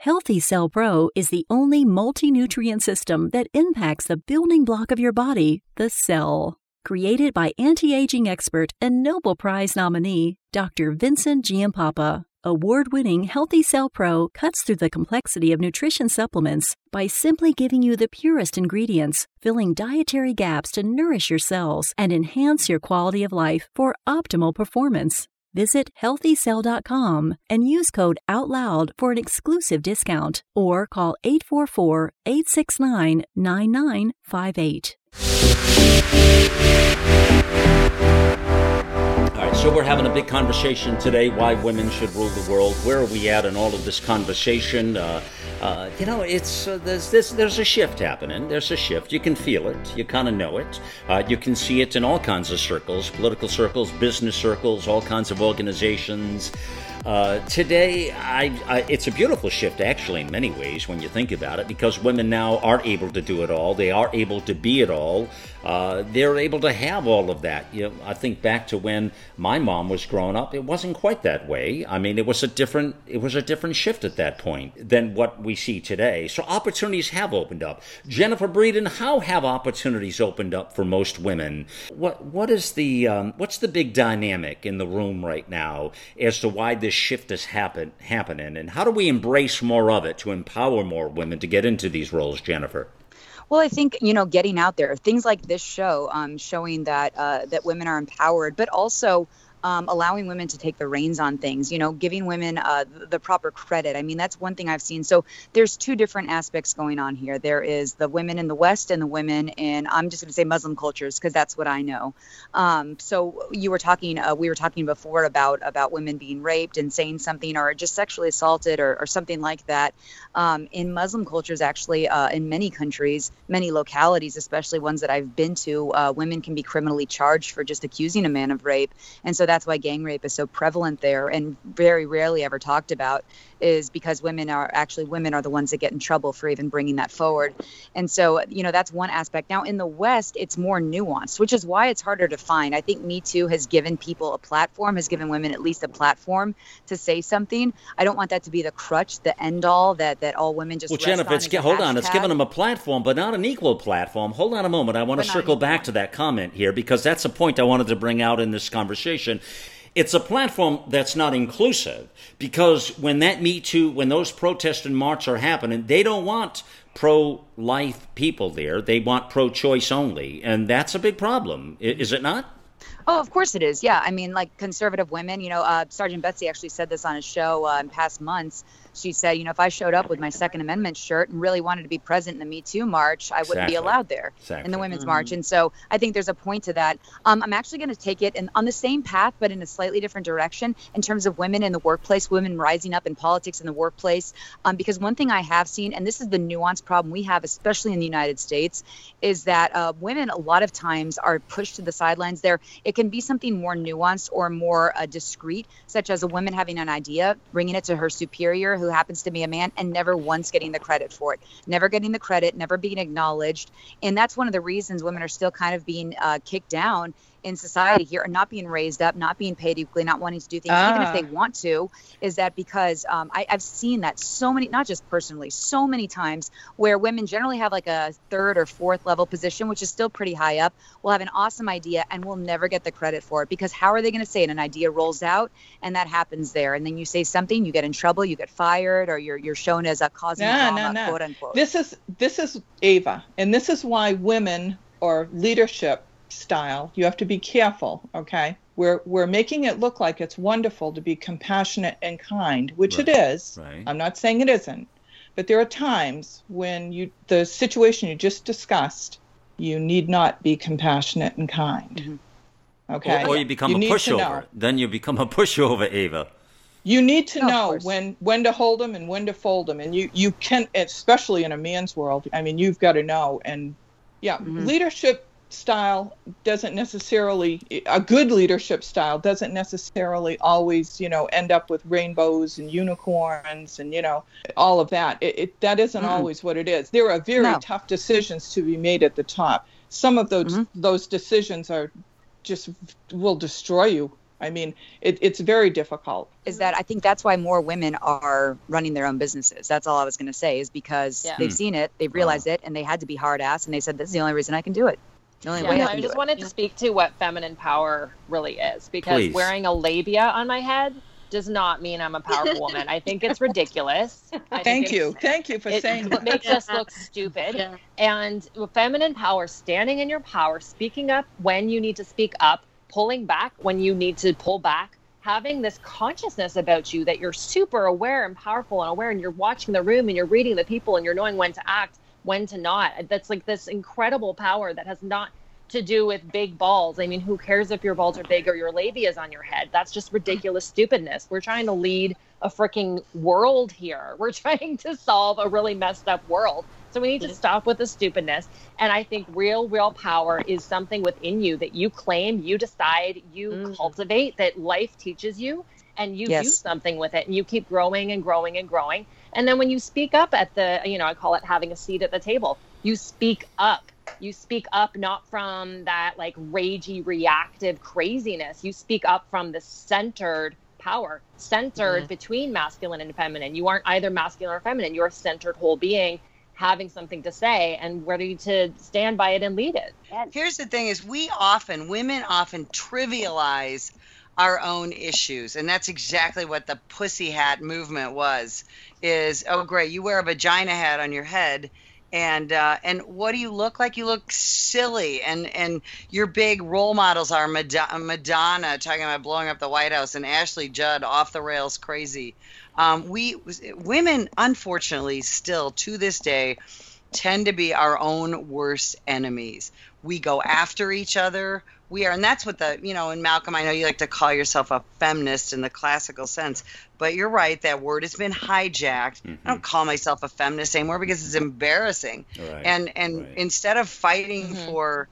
Healthy Cell Pro is the only multi-nutrient system that impacts the building block of your body, the cell. Created by anti-aging expert and Nobel Prize nominee Doctor Vincent Giampapa, award-winning Healthy Cell Pro cuts through the complexity of nutrition supplements by simply giving you the purest ingredients, filling dietary gaps to nourish your cells and enhance your quality of life for optimal performance. Visit healthy cell dot com and use code OUTLOUD for an exclusive discount, or call eight four four, eight six nine, nine nine five eight. All right, so we're having a big conversation today, why women should rule the world. Where are we at in all of this conversation? Uh, uh, you know, it's uh, there's this there's a shift happening. There's a shift. You can feel it. You kind of know it. Uh, you can see it in all kinds of circles, political circles, business circles, all kinds of organizations. Uh, today, I, I, it's a beautiful shift, actually, in many ways, when you think about it, because women now are able to do it all. They are able to be it all. Uh, they're able to have all of that. You know, I think back to when my mom was growing up, it wasn't quite that way. I mean, it was a different, it was a different shift at that point than what we see today. So opportunities have opened up. Jennifer Breeden, how have opportunities opened up for most women? What, what is the, um, what's the big dynamic in the room right now as to why this shift is happen, happening, and how do we embrace more of it to empower more women to get into these roles, Jennifer? Well, I think, you know, getting out there, things like this show, um, showing that uh, that women are empowered, but also Um, allowing women to take the reins on things, you know, giving women uh, the proper credit. I mean, that's one thing I've seen. So there's two different aspects going on here. There is the women in the West and the women in, I'm just going to say Muslim cultures, because that's what I know. Um, so you were talking, uh, we were talking before about about women being raped and saying something, or just sexually assaulted, or, or something like that. Um, in Muslim cultures, actually, uh, in many countries, many localities, especially ones that I've been to, uh, women can be criminally charged for just accusing a man of rape. And so that's why gang rape is so prevalent there and very rarely ever talked about, is because women are actually women are the ones that get in trouble for even bringing that forward. And so, you know, that's one aspect. Now, in the West, it's more nuanced, which is why it's harder to find. I think Me Too has given people a platform, has given women at least a platform to say something. I don't want that to be the crutch, the end all that, that all women just well, rest Jennifer, on it's, as a hold on, it's hashtag. given them a platform, but not an equal platform. Hold on a moment. I want But to not circle equal. back to that comment here, because that's a point I wanted to bring out in this conversation. It's a platform that's not inclusive, because when that Me Too, when those protests and march are happening, they don't want pro-life people there. They want pro-choice only, and that's a big problem, I- is it not? Oh, of course it is. Yeah. I mean, like conservative women, you know, uh, Sergeant Betsy actually said this on a show uh, in past months. She said, you know, if I showed up with my Second Amendment shirt and really wanted to be present in the Me Too march, I wouldn't Exactly. be allowed there Exactly. in the Women's Mhm. March. And so I think there's a point to that. Um, I'm actually going to take it in, on the same path, but in a slightly different direction in terms of women in the workplace, women rising up in politics in the workplace. Um, because one thing I have seen, and this is the nuanced problem we have, especially in the United States, is that uh, women a lot of times are pushed to the sidelines there. It can be something more nuanced or more uh, discreet, such as a woman having an idea, bringing it to her superior, who happens to be a man, and never once getting the credit for it, never getting the credit, never being acknowledged. And that's one of the reasons women are still kind of being uh, kicked down in society here, and not being raised up, not being paid equally, not wanting to do things, Ah. even if they want to, is that because um, I, I've seen that so many, not just personally, so many times where women generally have like a third or fourth level position, which is still pretty high up, will have an awesome idea and will never get the credit for it, because how are they going to say it? An idea rolls out and that happens there. And then you say something, you get in trouble, you get fired, or you're, you're shown as a causing No, drama, no, no. quote unquote. This is this is Ava, and this is why women or leadership style, you have to be careful, okay? We're we're making it look like it's wonderful to be compassionate and kind, which Right, it is. right. I'm not saying it isn't. But there are times when you the situation you just discussed, you need not be compassionate and kind. Mm-hmm. Okay? Or, or you become You a need to pushover. know. Then you become a pushover, Ava. You need to No, of know course. when when to hold them and when to fold them, and you you can, especially in a man's world. I mean, you've got to know. And yeah, Mhm. leadership style doesn't necessarily a good leadership style doesn't necessarily always, you know, end up with rainbows and unicorns and, you know, all of that. It, it that isn't Mm-mm. always what it is. There are very No. tough decisions to be made at the top. Some of those Mhm. those decisions are just will destroy you. I mean, it, it's very difficult. Is that I think that's why more women are running their own businesses. That's all I was going to say, is because Yeah. they've Hmm. seen it, they've realized Wow. it, and they had to be hard ass, and they said, this is the only reason I can do it. The only Yeah, way I I can do just it. wanted to speak to what feminine power really is, because Please. wearing a labia on my head does not mean I'm a powerful woman. I think it's ridiculous. I think Thank it's- you. Thank you for It saying that. makes us look stupid. Yeah. And feminine power, standing in your power, speaking up when you need to speak up, pulling back when you need to pull back, having this consciousness about you that you're super aware and powerful and aware, and you're watching the room and you're reading the people and you're knowing when to act, when to not. That's like this incredible power that has not to do with big balls. I mean, who cares if your balls are big or your labia is on your head? That's just ridiculous stupidness. We're trying to lead a freaking world here. We're trying to solve a really messed up world. So we need to stop with the stupidness. And I think real, real power is something within you that you claim, you decide, you Mm. cultivate, that life teaches you, and you Yes. do something with it, and you keep growing and growing and growing. And then when you speak up at the, you know, I call it having a seat at the table, you speak up. You speak up not from that like ragey, reactive craziness. You speak up from the centered power, centered Yeah. between masculine and feminine. You aren't either masculine or feminine. You're a centered whole being, having something to say and ready to stand by it and lead it. And Here's the thing is we often, women often trivialize our own issues. And that's exactly what the pussy hat movement was, is, oh, great, you wear a vagina hat on your head. And uh, and what do you look like? You look silly. And and your big role models are Madonna, Madonna talking about blowing up the White House, and Ashley Judd off the rails crazy. Um, we women, unfortunately, still to this day, tend to be our own worst enemies. We go after each other. We are, and that's what the, you know, and Malcolm, I know you like to call yourself a feminist in the classical sense, but you're right, that word has been hijacked. Mhm. I don't call myself a feminist anymore because it's embarrassing. Right. And and right. instead of fighting Mhm. for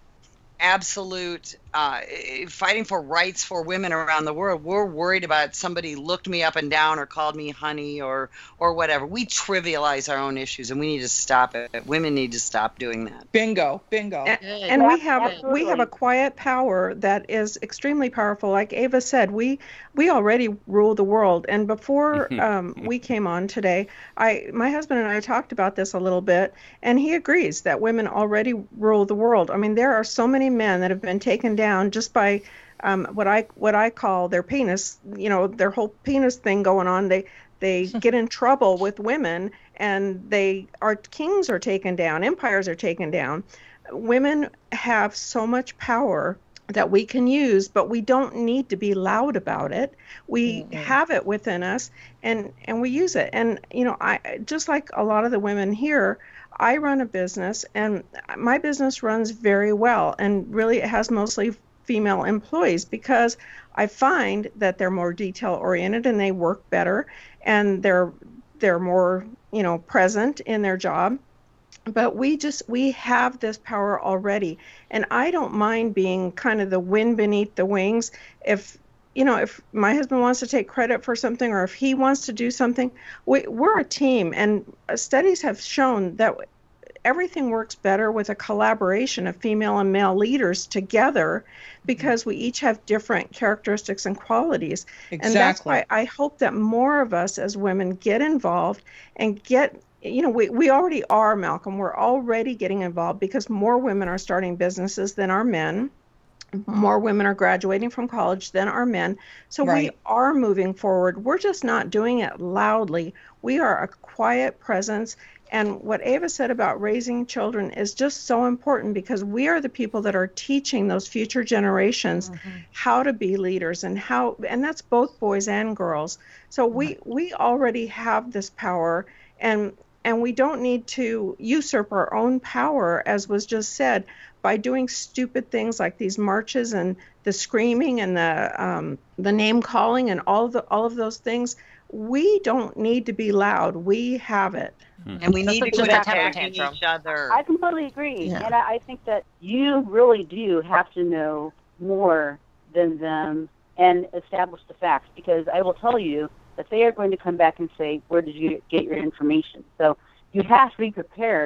absolute, uh, fighting for rights for women around the world, we're worried about somebody looked me up and down or called me honey or or whatever. We trivialize our own issues, and we need to stop it. Women need to stop doing that. Bingo, bingo. And, Good. and we have we Absolutely. have a quiet power that is extremely powerful. Like Ava said, we we already rule the world. And before um, we came on today, I my husband and I talked about this a little bit, and he agrees that women already rule the world. I mean, there are so many men that have been taken down just by um, what I what I call their penis. You know, their whole penis thing going on. They they get in trouble with women, and they our kings are taken down, empires are taken down. Women have so much power that we can use, but we don't need to be loud about it. We Mhm. have it within us, and and we use it. And you know, I just like a lot of the women here, I run a business, and my business runs very well, and really it has mostly female employees because I find that they're more detail oriented and they work better, and they're they're more, you know, present in their job. But we just we have this power already, and I don't mind being kind of the wind beneath the wings. If you know, if my husband wants to take credit for something, or if he wants to do something, we, we're a team, and studies have shown that everything works better with a collaboration of female and male leaders together, because we each have different characteristics and qualities. Exactly. And that's why I hope that more of us as women get involved and get, you know, we, we already are, Malcolm. We're already getting involved because more women are starting businesses than our men. More women are graduating from college than our men. So we Right. are moving forward. We're just not doing it loudly. We are a quiet presence. And what Ava said about raising children is just so important, because we are the people that are teaching those future generations how to be leaders, and how, and that's both boys and girls. So we we already have this power, and and we don't need to usurp our own power, as was just said, by doing stupid things like these marches and the screaming and the um, the name calling and all of the all of those things. We don't need to be loud. We have it. And we That's need like to just quit a temper attacking tantrum. each other. I completely agree. Yeah. And I, I think that you really do have to know more than them and establish the facts, because I will tell you that they are going to come back and say, where did you get your information? So you have to be prepared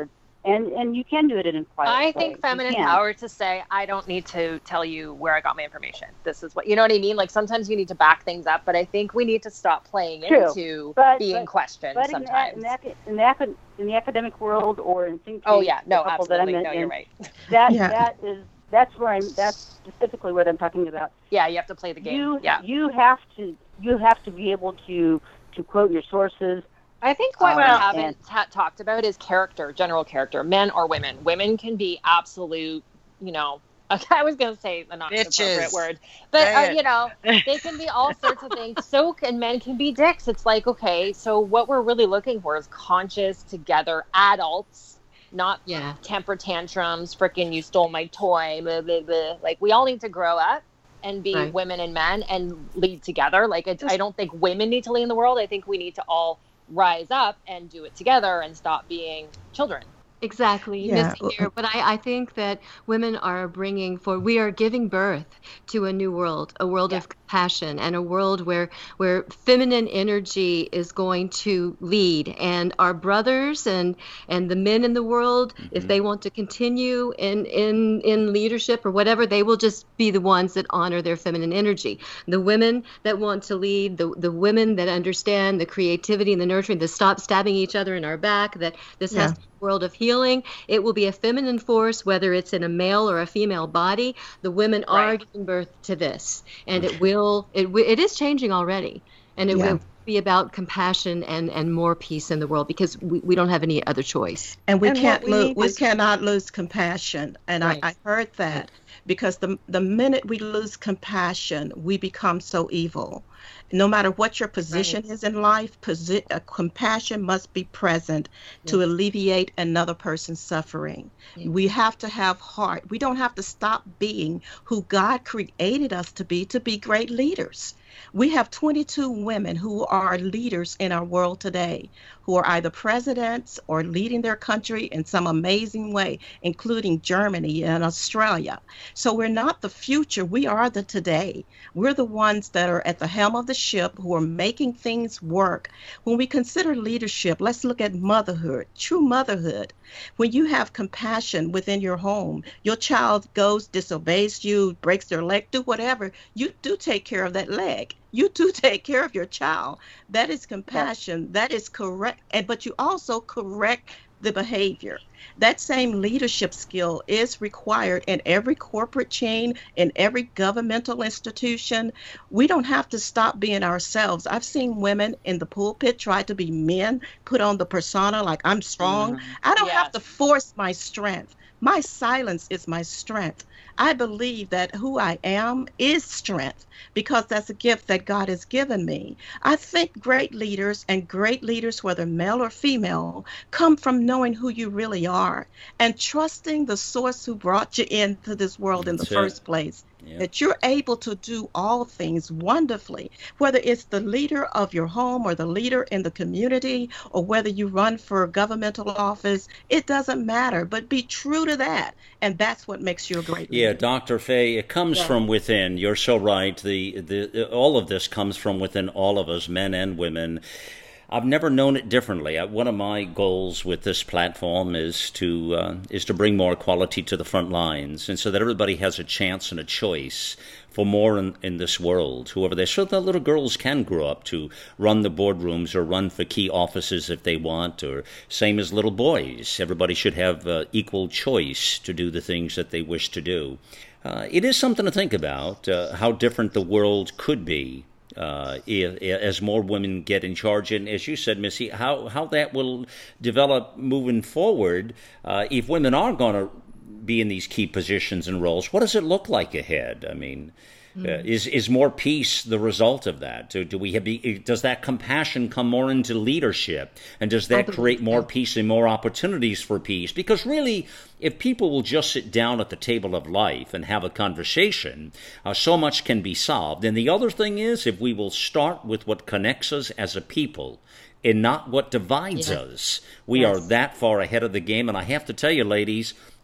And and you can do it in a quiet I way. think feminine You can. power to say, I don't need to tell you where I got my information. This is what, you know what I mean? Like sometimes you need to back things up, but I think we need to stop playing True. into But- being but- questioned But in, sometimes. in, the, acad- in, the, acad- in the academic world or in think Oh tanks, yeah, no, the couple that absolutely. I'm in, No, you're in, right. That Yeah. that is that's where I'm. That's specifically what I'm talking about. Yeah, you have to play the game. You yeah. you have to you have to be able to to quote your sources. I think what Um, we haven't and- ta- talked about is character, general character, men or women. Women can be absolute, you know, I was going to say a not appropriate Bitches. word, but, Say uh, it. you know, they can be all sorts of things. So can men can be dicks. It's like, okay, so what we're really looking for is conscious, together adults, not Yeah. temper tantrums, frickin' you stole my toy, blah, blah, blah. Like, we all need to grow up and be Right. women and men and lead together. Like, it, I don't think women need to lead in the world. I think we need to all rise up and do it together and stop being children. Exactly, Yeah. Missy here. But I, I think that women are bringing for we are giving birth to a new world, a world Yeah. of compassion, and a world where where feminine energy is going to lead. And our brothers and and the men in the world, if they want to continue in in in leadership or whatever, they will just be the ones that honor their feminine energy. The women that want to lead, the the women that understand the creativity and the nurturing, the stop stabbing each other in our back, that this Yeah. has world of healing. It will be a feminine force, whether it's in a male or a female body. The women are Right. giving birth to this, and it will. It wi- it is changing already, and it Yeah. will be about compassion and and more peace in the world because we, we don't have any other choice. And we And can't what we lose. need We is- cannot lose compassion. And Right. I, I heard that because the the minute we lose compassion, we become so evil. No matter what your position is in life, posi- uh, compassion must be present to Yes. alleviate another person's suffering. Yeah. We have to have heart. We don't have to stop being who God created us to be, to be great leaders. We have twenty-two women who are leaders in our world today, who are either presidents or leading their country in some amazing way, including Germany and Australia. So we're not the future, we are the today. We're the ones that are at the helm of the ship who are making things work. When we consider leadership, let's look at motherhood, true motherhood. When you have compassion within your home, your child goes, disobeys you, breaks their leg, do whatever, you do take care of that leg. You do take care of your child. That is compassion. That is correct. And but you also correct the behavior. That same leadership skill is required in every corporate chain, in every governmental institution. We don't have to stop being ourselves. I've seen women in the pulpit try to be men, put on the persona like I'm strong. I don't have to Yes. force my strength. My silence is my strength. I believe that who I am is strength because that's a gift that God has given me. I think great leaders and great leaders, whether male or female, come from knowing who you really are and trusting the source who brought you into this world in the That's it. first place. Yeah. That you're able to do all things wonderfully, whether it's the leader of your home or the leader in the community or whether you run for governmental office, it doesn't matter, but be true to that. And that's what makes you a great leader. Yeah, Doctor Faye, it comes Yeah. from within. You're so right. The, the all of this comes from within all of us, men and women. I've never known it differently. I, one of my goals with this platform is to uh, is to bring more equality to the front lines, and so that everybody has a chance and a choice for more in, in this world, whoever they so that little girls can grow up to run the boardrooms or run for key offices if they want, or same as little boys. Everybody should have uh, equal choice to do the things that they wish to do. Uh, it is something to think about, uh, how different the world could be uh, if, as more women get in charge. And as you said, Missy, how, how that will develop moving forward. Uh, if women are going to be in these key positions and roles, what does it look like ahead? I mean, uh, is is more peace the result of that? Do, do we have? Does that compassion come more into leadership, and does that believe create more so. peace and more opportunities for peace? Because really, if people will just sit down at the table of life and have a conversation, uh, so much can be solved. And the other thing is, if we will start with what connects us as a people and not what divides Yeah. us, we Yes. are that far ahead of the game. And I have to tell you, ladies,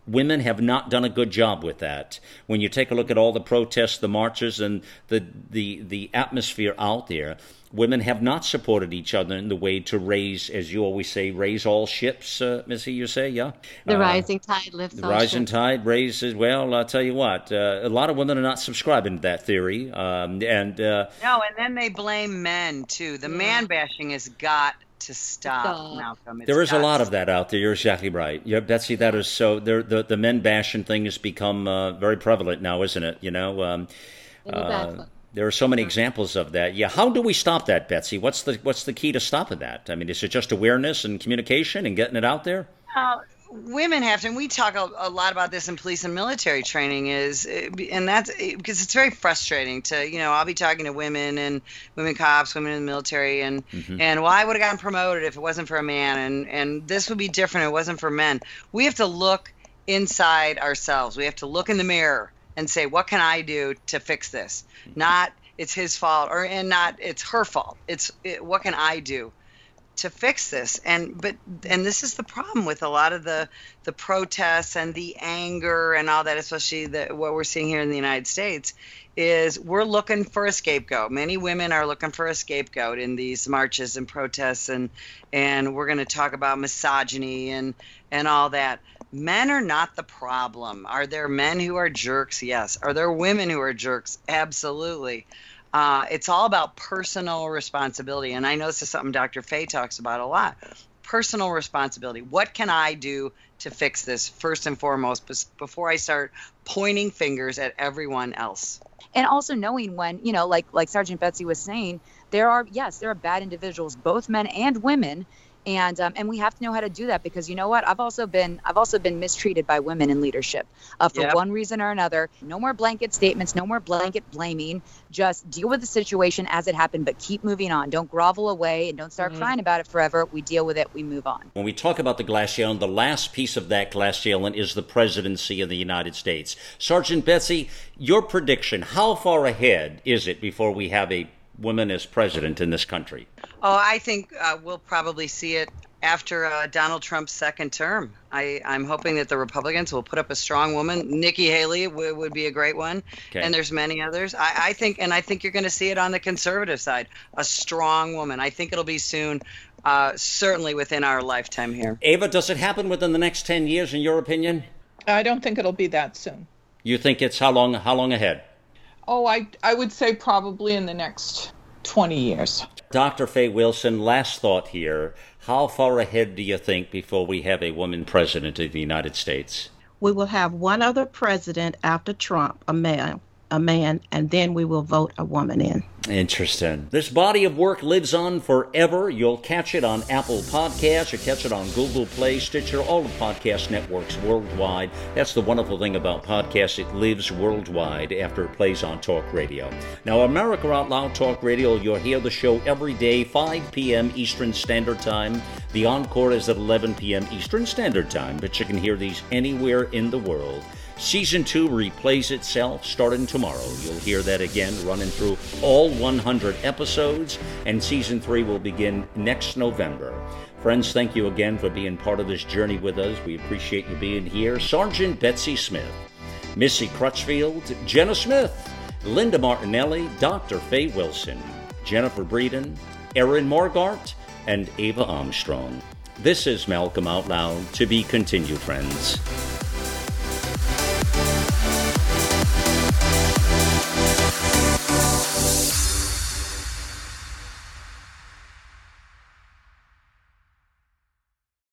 Women have not done a good job with that. When you take a look at all the protests, the marches, and the the, the atmosphere out there, women have not supported each other in the way to raise, as you always say, raise all ships, uh, Missy, you say, yeah? The uh, rising tide lifts the all rising ships. tide raises, well, I'll tell you what, uh, a lot of women are not subscribing to that theory. Um, and uh, No, and then they blame men, too. The Yeah. man bashing has got to stop, Stop. Malcolm. It's there is a got lot to of that out there. You're exactly right. Yeah, Betsy, that is so, there, the, the men bashing thing has become uh, very prevalent now, isn't it? You know, um, In a bad way. there are so many examples of that. Yeah, how do we stop that, Betsy? What's the what's the key to stopping that? I mean, is it just awareness and communication and getting it out there? Uh, women have to, and we talk a, a lot about this in police and military training, is, and that's because it's very frustrating to, you know, I'll be talking to women and women cops, women in the military, and Mm-hmm. and well, I would have gotten promoted if it wasn't for a man, and and this would be different if it wasn't for men. We have to look inside ourselves. We have to look in the mirror and say, what can I do to fix this? Not it's his fault, or and not it's her fault. It's it, what can I do to fix this? And but and this is the problem with a lot of the the protests and the anger and all that, especially the, what we're seeing here in the United States, is we're looking for a scapegoat. Many women are looking for a scapegoat in these marches and protests, and and we're going to talk about misogyny and and all that. Men are not the problem. Are there men who are jerks? Yes. Are there women who are jerks? Absolutely. Uh, it's all about personal responsibility. And I know this is something Doctor Faye talks about a lot. Personal responsibility. What can I do to fix this first and foremost before I start pointing fingers at everyone else? And also knowing when, you know, like like Sergeant Betsy was saying, there are, yes, there are bad individuals, both men and women. And um, and we have to know how to do that, because you know what? I've also been I've also been mistreated by women in leadership uh, for Yep. one reason or another. No more blanket statements, no more blanket blaming. Just deal with the situation as it happened, but keep moving on. Don't grovel away and don't start Mhm. crying about it forever. We deal with it. We move on. When we talk about the glass ceiling, the last piece of that glass ceiling is the presidency of the United States. Sergeant Betsy, your prediction, how far ahead is it before we have a woman as president in this country? Oh, I think uh, we'll probably see it after uh, Donald Trump's second term. I, I'm hoping that the Republicans will put up a strong woman. Nikki Haley w- would be a great one. Okay. And there's many others. I, I think, and I think you're going to see it on the conservative side, a strong woman. I think it'll be soon, uh, certainly within our lifetime here. Ava, does it happen within the next ten years, in your opinion? I don't think it'll be that soon. You think it's how long, how long ahead? Oh, I, I would say probably in the next twenty years. Doctor Faye Wilson, last thought here. How far ahead do you think before we have a woman president of the United States? We will have one other president after Trump, a man, a man, and then we will vote a woman in. Interesting. This body of work lives on forever. You'll catch it on Apple Podcasts. You'll catch it on Google Play, Stitcher, all the podcast networks worldwide. That's the wonderful thing about podcasts. It lives worldwide after it plays on Talk Radio. Now, America Out Loud Talk Radio, you'll hear the show every day, five p.m. Eastern Standard Time. The encore is at eleven p.m. Eastern Standard Time, but you can hear these anywhere in the world. Season two replays itself starting tomorrow. You'll hear that again, running through all one hundred episodes, and season three will begin next November. Friends, thank you again for being part of this journey with us. We appreciate you being here. Sergeant Betsy Smith, Missy Crutchfield, Jenna Smith, Linda Martinelli, Doctor Faye Wilson, Jennifer Breeden, Erin Morgart, and Ava Armstrong. This is Malcolm Out Loud, to be continued, friends.